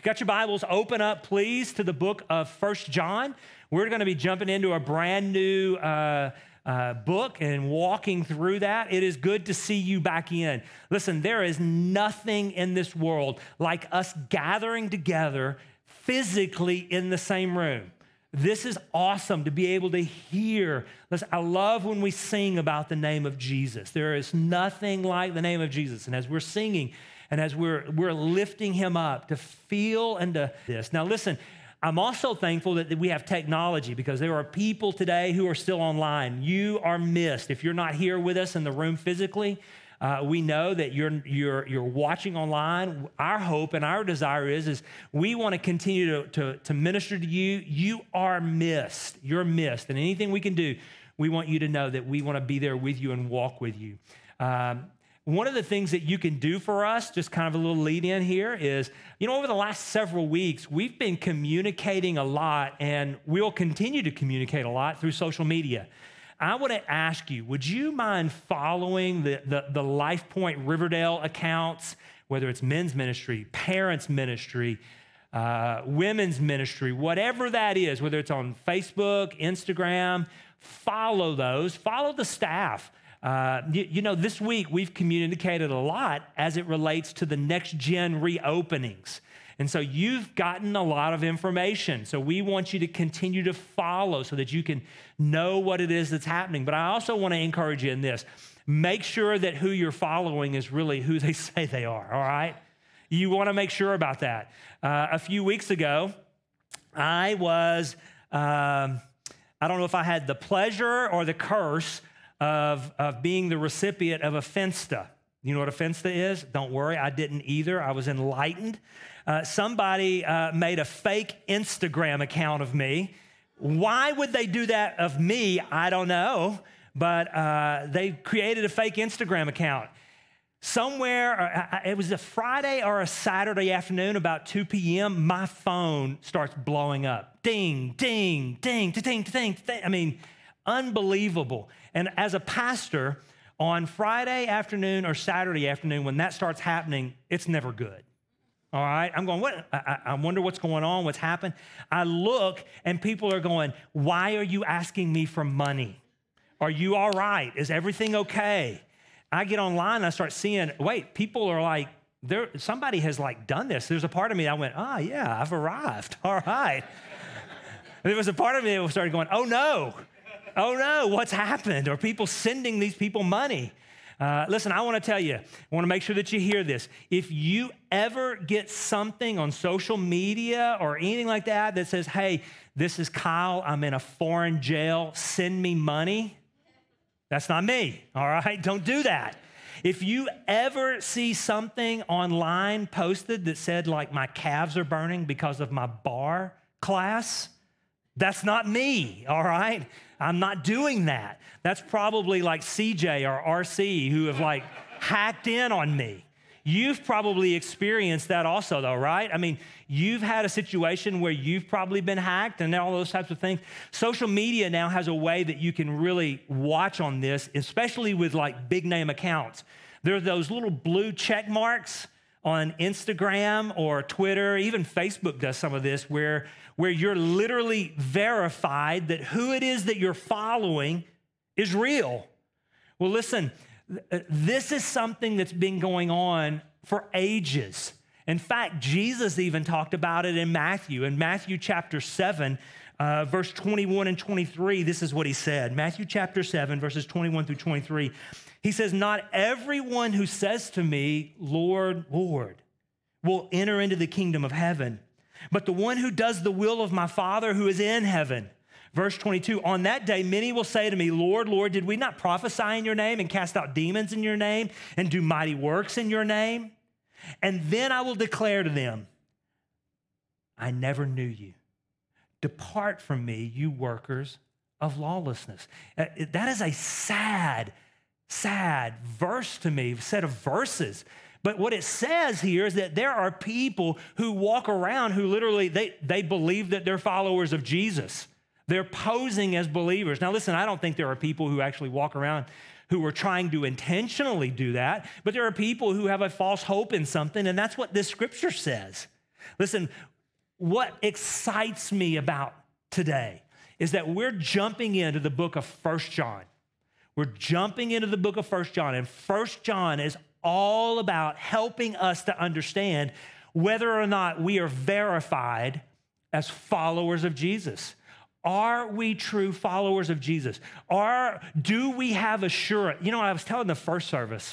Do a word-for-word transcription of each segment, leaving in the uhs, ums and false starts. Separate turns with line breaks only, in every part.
got your Bibles, open up, please, to the book of First John. We're going to be jumping into a brand new uh, uh, book and walking through that. It is good to see you back in. Listen, there is nothing in this world like us gathering together physically in the same room. This is awesome to be able to hear. Listen, I love when we sing about the name of Jesus. There is nothing like the name of Jesus. And as we're singing and as we're, we're lifting him up, to feel and to this. Now listen, I'm also thankful that we have technology, because there are people today who are still online. You are missed. If you're not here with us in the room physically, Uh, we know that you're, you're, you're watching online. Our hope and our desire is, is we want to continue to, to, to minister to you. You are missed. You're missed. And anything we can do, we want you to know that we want to be there with you and walk with you. Um, one of the things that you can do for us, just kind of a little lead in here, is, you know, over the last several weeks, we've been communicating a lot, and we'll continue to communicate a lot through social media. I want to ask you, would you mind following the, the, the Life Point Riverdale accounts, whether it's men's ministry, parents' ministry, uh, women's ministry, whatever that is, whether it's on Facebook, Instagram, follow those, follow the staff. Uh, you, you know, this week we've communicated a lot as it relates to the next gen reopenings. And so you've gotten a lot of information. So we want you to continue to follow so that you can know what it is that's happening. But I also want to encourage you in this. Make sure that who you're following is really who they say they are, all right? You want to make sure about that. Uh, a few weeks ago, I was, um, I don't know if I had the pleasure or the curse of, of being the recipient of a Finsta. You know what a Finsta is? Don't worry, I didn't either. I was enlightened. Uh, somebody uh, made a fake Instagram account of me. Why would they do that of me? I don't know. But uh, they created a fake Instagram account. Somewhere, uh, it was a Friday or a Saturday afternoon, about two p.m., my phone starts blowing up. Ding, ding, ding, ding, ding, ding. I mean, unbelievable. And as a pastor, on Friday afternoon or Saturday afternoon, when that starts happening, it's never good. All right, I'm going, what? I, I wonder what's going on, what's happened. I look, and people are going, why are you asking me for money? Are you all right? Is everything okay? I get online, and I start seeing, wait, people are like, there. Somebody has like done this. There's a part of me, I went, ah, yeah, I've arrived. All right. There was a part of me that started going, oh no, oh no, what's happened? Are people sending these people money? Uh, listen, I want to tell you, I want to make sure that you hear this. If you ever get something on social media or anything like that that says, hey, this is Kyle, I'm in a foreign jail, send me money, that's not me, all right? Don't do that. If you ever see something online posted that said, like, my calves are burning because of my bar class, that's not me, all right? I'm not doing that. That's probably like C J or R C who have like hacked in on me. You've probably experienced that also though, right? I mean, you've had a situation where you've probably been hacked and all those types of things. Social media now has a way that you can really watch on this, especially with like big name accounts. There are those little blue check marks on Instagram or Twitter, even Facebook does some of this, where, where you're literally verified that who it is that you're following is real. Well, listen, this is something that's been going on for ages. In fact, Jesus even talked about it in Matthew. In Matthew chapter seven, uh, verse twenty-one and twenty-three, this is what he said. Matthew chapter seven, verses twenty-one through twenty-three. He says, not everyone who says to me, Lord, Lord, will enter into the kingdom of heaven, but the one who does the will of my Father who is in heaven. Verse twenty-two, on that day, many will say to me, Lord, Lord, did we not prophesy in your name and cast out demons in your name and do mighty works in your name? And then I will declare to them, I never knew you. Depart from me, you workers of lawlessness. That is a sad, sad verse to me, set of verses. But what it says here is that there are people who walk around who literally, they, they believe that they're followers of Jesus. They're posing as believers. Now, listen, I don't think there are people who actually walk around who are trying to intentionally do that, but there are people who have a false hope in something, and that's what this scripture says. Listen, what excites me about today is that we're jumping into the book of First John. We're jumping into the book of First John, and First John is all about helping us to understand whether or not we are verified as followers of Jesus. Are we true followers of Jesus? Are, do we have assurance? You know, I was telling the first service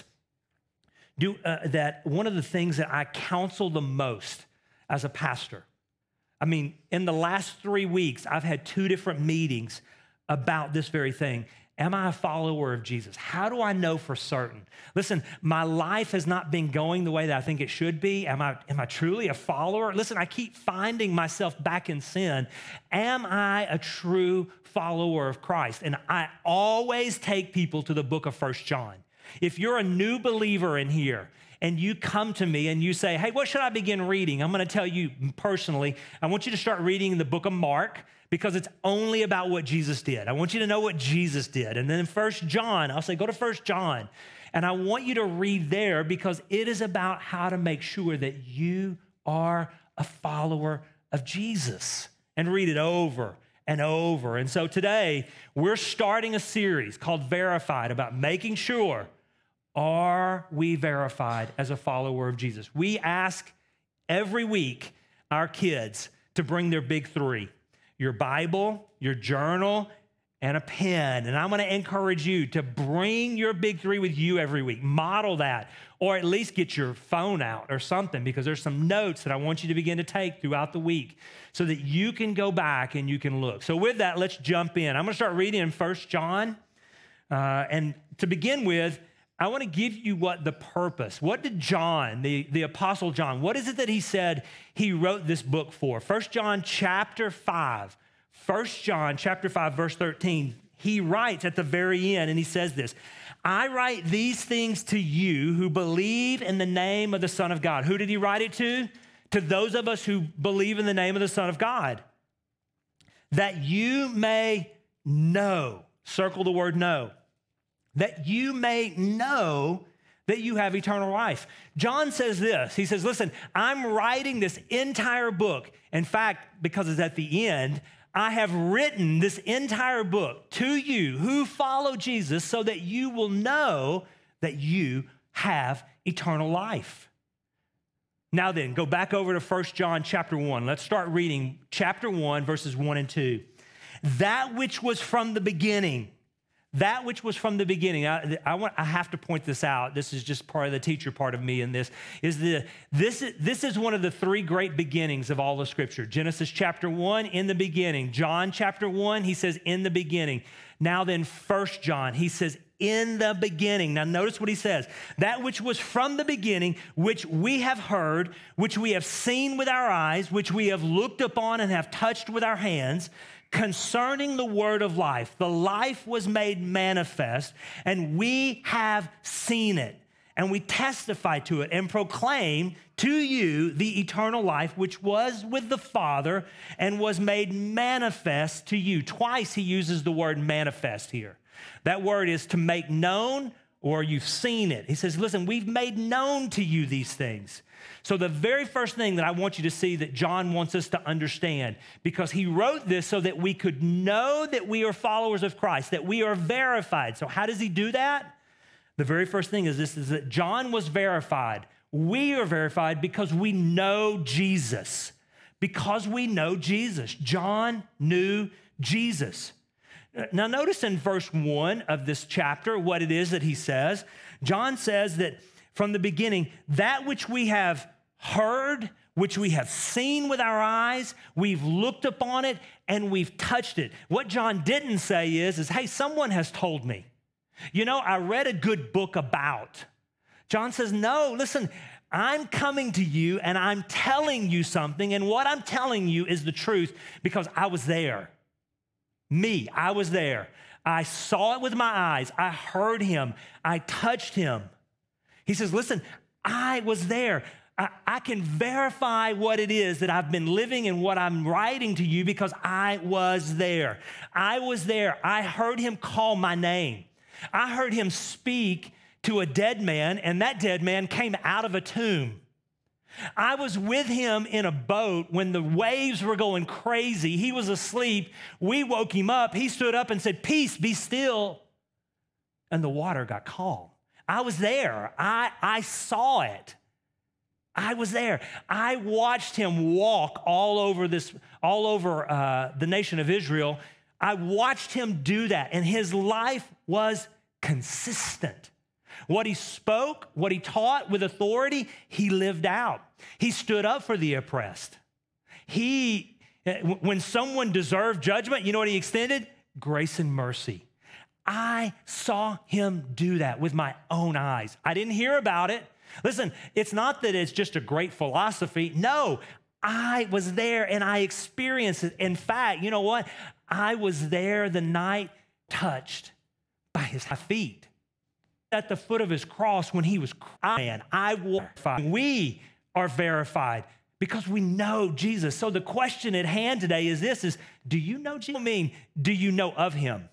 do, uh, that one of the things that I counsel the most as a pastor, I mean, in the last three weeks, I've had two different meetings about this very thing. Am I a follower of Jesus? How do I know for certain? Listen, my life has not been going the way that I think it should be. Am I, am I truly a follower? Listen, I keep finding myself back in sin. Am I a true follower of Christ? And I always take people to the book of First John. If you're a new believer in here, and you come to me and you say, hey, what should I begin reading? I'm going to tell you personally, I want you to start reading the book of Mark, because it's only about what Jesus did. I want you to know what Jesus did. And then in First John, I'll say, go to First John. And I want you to read there because it is about how to make sure that you are a follower of Jesus. And read it over and over. And so today, we're starting a series called Verified, about making sure, are we verified as a follower of Jesus? We ask every week our kids to bring their big three: your Bible, your journal, and a pen. And I'm going to encourage you to bring your big three with you every week. Model that, or at least get your phone out or something, because there's some notes that I want you to begin to take throughout the week so that you can go back and you can look. So with that, let's jump in. I'm going to start reading in First John. Uh, and to begin with, I want to give you what the purpose, what did John, the, the Apostle John, what is it that he said he wrote this book for? First John chapter five, First John chapter five, verse thirteen, he writes at the very end, and he says this: I write these things to you who believe in the name of the Son of God. Who did he write it to? To those of us who believe in the name of the Son of God. That you may know, circle the word know, that you may know that you have eternal life. John says this, he says, listen, I'm writing this entire book. In fact, because it's at the end, I have written this entire book to you who follow Jesus so that you will know that you have eternal life. Now then, go back over to First John chapter one. Let's start reading chapter one, verses one and two. That which was from the beginning, That which was from the beginning. I, I, want, I have to point this out. This is just part of the teacher part of me in this. Is the this is, this is one of the three great beginnings of all of Scripture. Genesis chapter one, in the beginning. John chapter one, he says, in the beginning. Now then, First John, he says, in the beginning. Now notice what he says. That which was from the beginning, which we have heard, which we have seen with our eyes, which we have looked upon and have touched with our hands, concerning the word of life. The life was made manifest, and we have seen it, and we testify to it and proclaim to you the eternal life which was with the Father and was made manifest to you. Twice he uses the word manifest here. That word is to make known, or you've seen it. He says, listen, we've made known to you these things. So the very first thing that I want you to see that John wants us to understand, because he wrote this so that we could know that we are followers of Christ, that we are verified. So how does he do that? The very first thing is this, is that John was verified. We are verified because we know Jesus. Because we know Jesus. John knew Jesus. Now notice in verse one of this chapter what it is that he says. John says that from the beginning, that which we have heard, which we have seen with our eyes, we've looked upon it, and we've touched it. What John didn't say is, is, hey, someone has told me. You know, I read a good book about. John says, no, listen, I'm coming to you and I'm telling you something, and what I'm telling you is the truth because I was there. Me, I was there. I saw it with my eyes. I heard him. I touched him. He says, listen, I was there. I, I can verify what it is that I've been living and what I'm writing to you because I was there. I was there. I heard him call my name. I heard him speak to a dead man, and that dead man came out of a tomb. I was with him in a boat when the waves were going crazy. He was asleep. We woke him up. He stood up and said, "Peace, be still." And the water got calm. I was there. I, I saw it. I was there. I watched him walk all over this, all over uh, the nation of Israel. I watched him do that, and his life was consistent. What he spoke, what he taught with authority, he lived out. He stood up for the oppressed. He, when someone deserved judgment, you know what he extended? Grace and mercy. I saw him do that with my own eyes. I didn't hear about it. Listen, it's not that it's just a great philosophy. No, I was there and I experienced it. In fact, you know what? I was there the night touched by his feet. At the foot of his cross when he was crying, I verified. We are verified because we know Jesus. So the question at hand today is this, is do you know Jesus? I mean, do you know of him?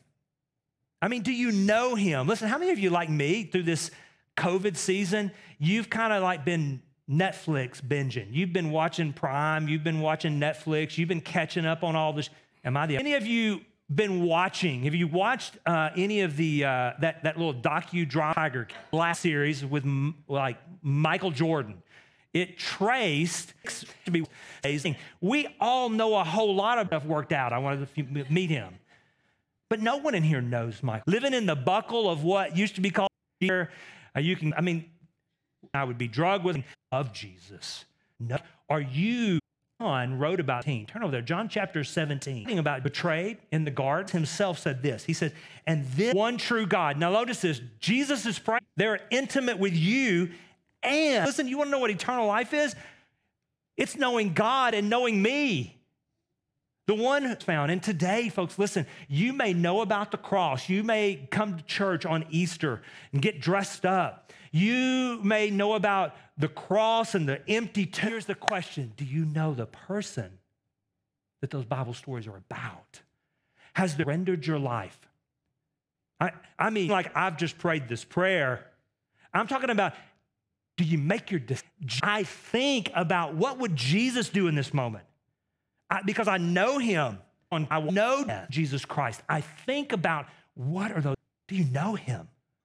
I mean, do you know him? Listen, how many of you like me through this COVID season, you've kind of like been Netflix binging. You've been watching Prime, you've been watching Netflix, you've been catching up on all this. Am I the Any of you been watching, have you watched uh, any of the, uh, that, that little docudrama Tiger last series with m- like Michael Jordan? It traced, to be amazing. We all know a whole lot of stuff worked out. I wanted to meet him. But no one in here knows Michael. Living in the buckle of what used to be called here, uh, you can, I mean, I would be drugged with of Jesus. No. Are you, John wrote about, turn over there, John chapter seventeen, about betrayed in the garden, himself said this. He said, and this one true God. Now notice this, Jesus is praying. They're intimate with you. And listen, you want to know what eternal life is? It's knowing God and knowing me. The one who's found. And today, folks, listen, you may know about the cross. You may come to church on Easter and get dressed up. You may know about the cross and the empty tomb. Here's the question. Do you know the person that those Bible stories are about? Has they rendered your life? I, I mean, like I've just prayed this prayer. I'm talking about, do you make your decision? I think about what would Jesus do in this moment? I, because I know him. I know Jesus Christ. I think about what are those, do you know him?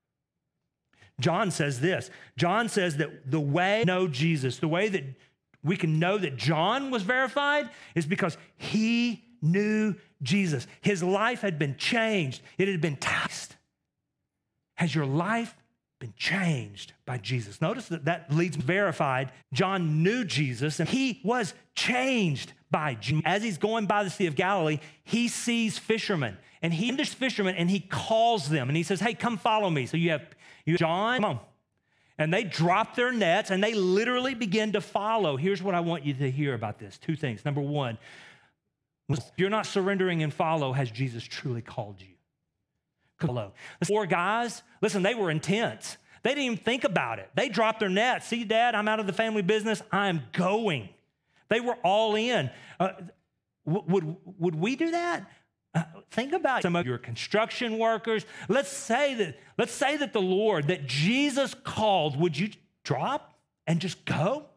John says this. John says that the way to know Jesus, the way that we can know that John was verified is because he knew Jesus. His life had been changed. It had been taxed. Has your life been changed by Jesus? Notice that that leads verified. John knew Jesus and he was changed by Jesus. As he's going by the Sea of Galilee, he sees fishermen and he enters fishermen and he calls them and he says, hey, come follow me. So you have you, John, come on. And they drop their nets and they literally begin to follow. Here's what I want you to hear about this. Two things. Number one, if you're not surrendering and follow, has Jesus truly called you? Follow. The four guys, listen, they were intense. They didn't even think about it. They dropped their nets. See, Dad, I'm out of the family business. I'm going. They were all in. Uh, would, would we do that? Uh, think about some of your construction workers. Let's say that, let's say that the Lord, that Jesus called, would you drop and just go?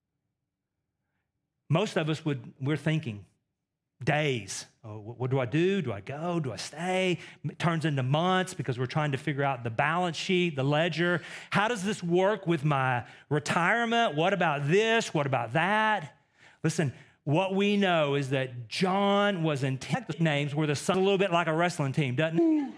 Most of us would, we're thinking days. Oh, what do I do? Do I go? Do I stay? It turns into months because we're trying to figure out the balance sheet, the ledger. How does this work with my retirement? What about this? What about that? Listen, what we know is that John was intent. Names were the son, a little bit like a wrestling team, doesn't it?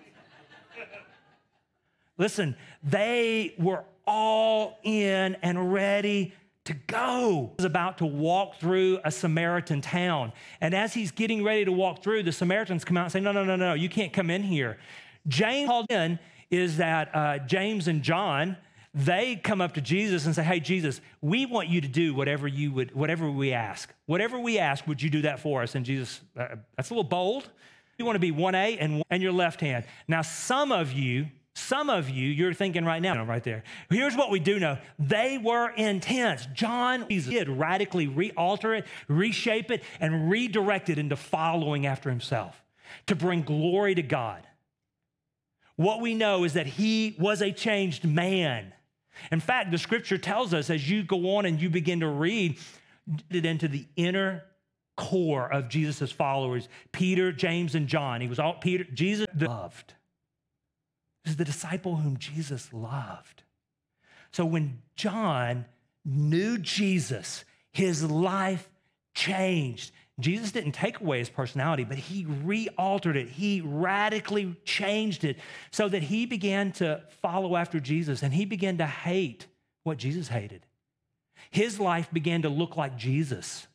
Listen, they were all in and ready to go. He was about to walk through a Samaritan town. And as he's getting ready to walk through, the Samaritans come out and say, no, no, no, no, you can't come in here. James called in is that uh, James and John, they come up to Jesus and say, hey, Jesus, we want you to do whatever you would, whatever we ask. Whatever we ask, would you do that for us? And Jesus, uh, that's a little bold. You want to be one A and, and your left hand. Now, some of you, some of you, you're thinking right now, right there. Here's what we do know. They were intense. John Jesus did radically re-alter it, reshape it, and redirect it into following after himself to bring glory to God. What we know is that he was a changed man. In fact, the scripture tells us as you go on and you begin to read it into the inner core of Jesus' followers, Peter, James, and John. He was all Peter, Jesus loved. This is the disciple whom Jesus loved. So when John knew Jesus, his life changed. Jesus didn't take away his personality, but he re-altered it. He radically changed it so that he began to follow after Jesus and he began to hate what Jesus hated. His life began to look like Jesus.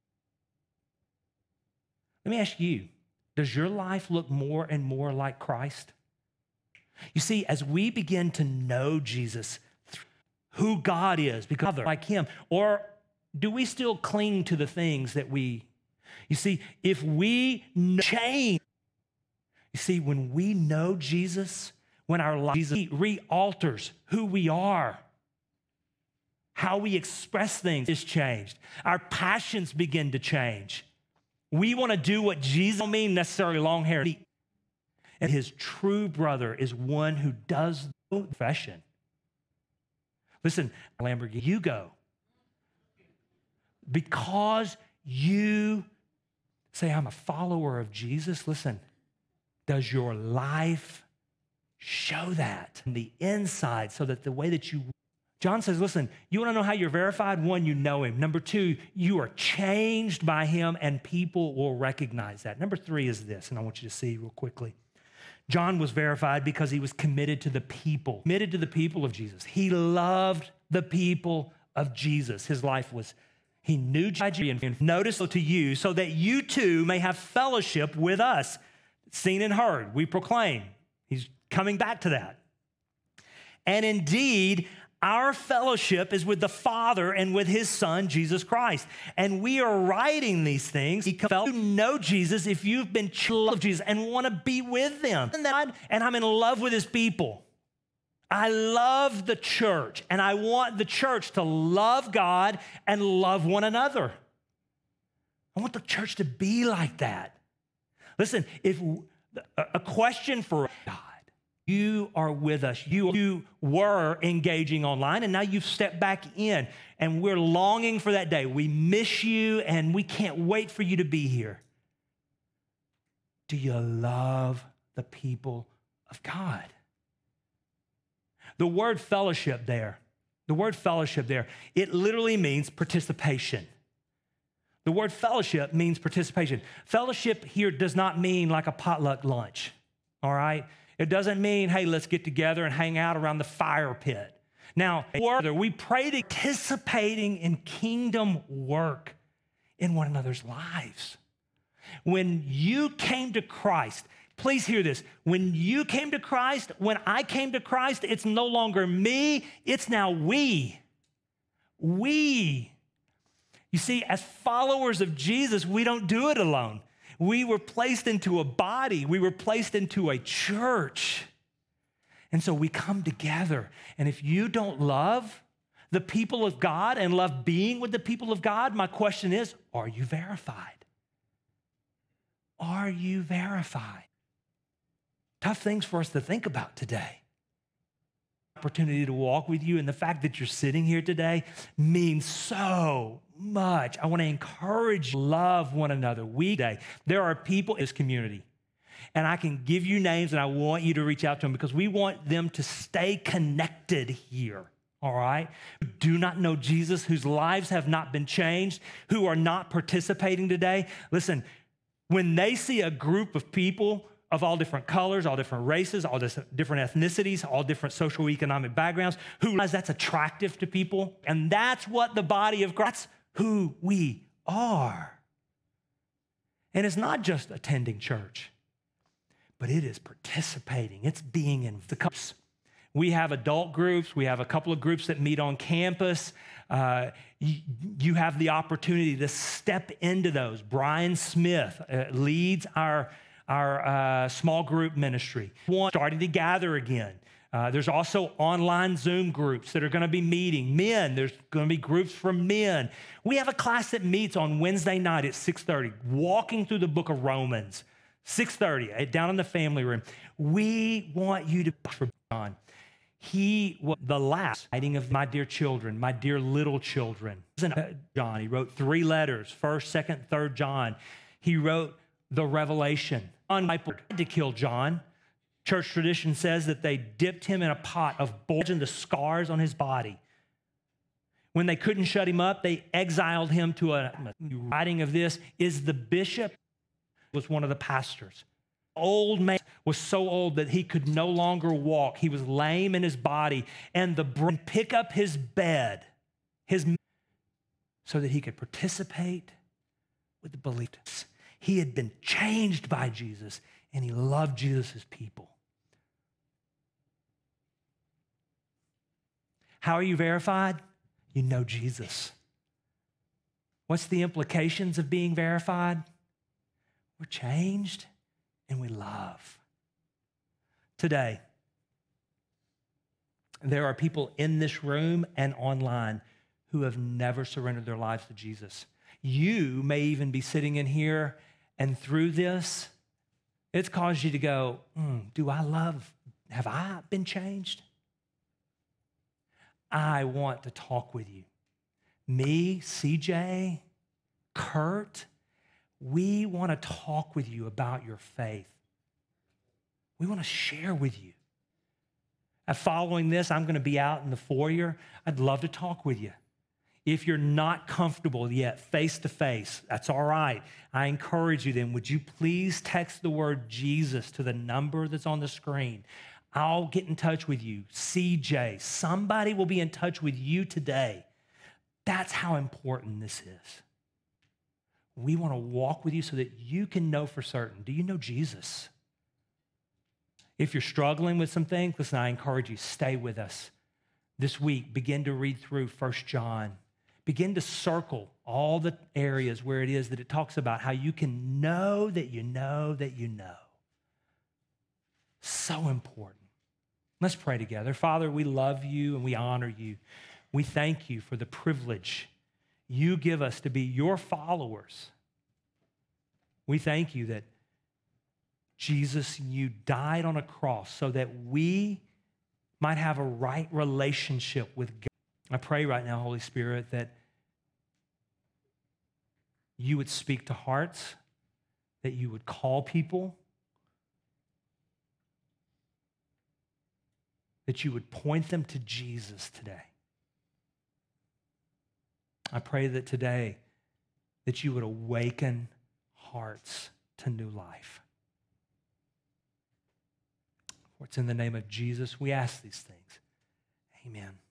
Let me ask you, does your life look more and more like Christ? You see, as we begin to know Jesus, who God is, because like him, or do we still cling to the things that we, you see, if we change, you see, when we know Jesus, when our life Jesus re-alters who we are, how we express things is changed. Our passions begin to change. We want to do what Jesus don't mean necessarily long hair. And his true brother is one who does the confession. Listen, Lamborghini, you go. Because you say, I'm a follower of Jesus, listen, does your life show that on the inside so that the way that you, John says, listen, you want to know how you're verified? One, you know him. Number two, you are changed by him and people will recognize that. Number three is this, and I want you to see real quickly. John was verified because he was committed to the people, committed to the people of Jesus. He loved the people of Jesus. His life was, he knew Jesus. Notice to you so that you too may have fellowship with us. Seen and heard, we proclaim. He's coming back to that. And indeed, our fellowship is with the Father and with his Son, Jesus Christ. And we are writing these things because you know Jesus if you've been children of Jesus and want to be with them. And I'm in love with his people. I love the church, and I want the church to love God and love one another. I want the church to be like that. Listen, if a question for God, you are with us. You, you were engaging online, and now you've stepped back in, and we're longing for that day. We miss you, and we can't wait for you to be here. Do you love the people of God? The word fellowship there, the word fellowship there, it literally means participation. The word fellowship means participation. Fellowship here does not mean like a potluck lunch, all right? It doesn't mean, hey, let's get together and hang out around the fire pit. Now, we pray to participating in kingdom work in one another's lives. When you came to Christ, please hear this. When you came to Christ, when I came to Christ, it's no longer me, it's now we. We. You see, as followers of Jesus, we don't do it alone. We were placed into a body. We were placed into a church. And so we come together. And if you don't love the people of God and love being with the people of God, my question is, are you verified? Are you verified? Tough things for us to think about today. Opportunity to walk with you, and the fact that you're sitting here today means so much. I want to encourage you to love one another. We today, there are people in this community, and I can give you names, and I want you to reach out to them because we want them to stay connected here. All right? Who do not know Jesus, whose lives have not been changed, who are not participating today. Listen, when they see a group of people of all different colors, all different races, all different ethnicities, all different socioeconomic backgrounds, who realize that's attractive to people. And that's what the body of Christ, that's who we are. And it's not just attending church, but it is participating. It's being in the cups. We have adult groups. We have a couple of groups that meet on campus. Uh, you, you have the opportunity to step into those. Brian Smith uh, leads our our uh, small group ministry. One, starting to gather again. Uh, there's also online Zoom groups that are going to be meeting. Men, there's going to be groups for men. We have a class that meets on Wednesday night at six thirty, walking through the book of Romans, six thirty, down in the family room. We want you to, for John, He was the last writing of my dear children, my dear little children. John, he wrote three letters, first, second, third John. He wrote the Revelation. Unripe to kill John. Church tradition says that they dipped him in a pot of bulging the scars on his body. When they couldn't shut him up, they exiled him to a writing of this is the bishop was one of the pastors. Old man was so old that he could no longer walk. He was lame in his body, and the br- pick up his bed, his so that he could participate with the believers. He had been changed by Jesus, and he loved Jesus' people. How are you verified? You know Jesus. What's the implications of being verified? We're changed and we love. Today, there are people in this room and online who have never surrendered their lives to Jesus. You may even be sitting in here, and through this, it's caused you to go, mm, do I love, have I been changed? I want to talk with you. Me, C J, Kurt, we want to talk with you about your faith. We want to share with you. And following this, I'm going to be out in the foyer. I'd love to talk with you. If you're not comfortable yet face to face, that's all right. I encourage you then, would you please text the word Jesus to the number that's on the screen? I'll get in touch with you. C J, somebody will be in touch with you today. That's how important this is. We want to walk with you so that you can know for certain. Do you know Jesus? If you're struggling with some things, listen, I encourage you, stay with us. This week, begin to read through First John. Begin to circle all the areas where it is that it talks about how you can know that you know that you know. So important. Let's pray together. Father, we love you and we honor you. We thank you for the privilege you give us to be your followers. We thank you that, Jesus, you died on a cross so that we might have a right relationship with God. I pray right now, Holy Spirit, that you would speak to hearts, that you would call people, that you would point them to Jesus today. I pray that today that you would awaken hearts to new life. For it's in the name of Jesus we ask these things. Amen.